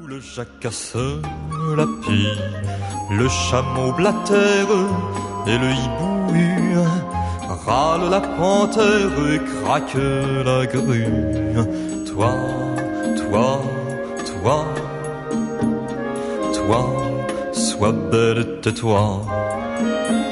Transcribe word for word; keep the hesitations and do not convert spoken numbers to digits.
Le jacasse, la pie, le chameau blatère et le hibou râle la panthère et craque la grue. Toi, toi, toi, toi, sois belle, tais-toi.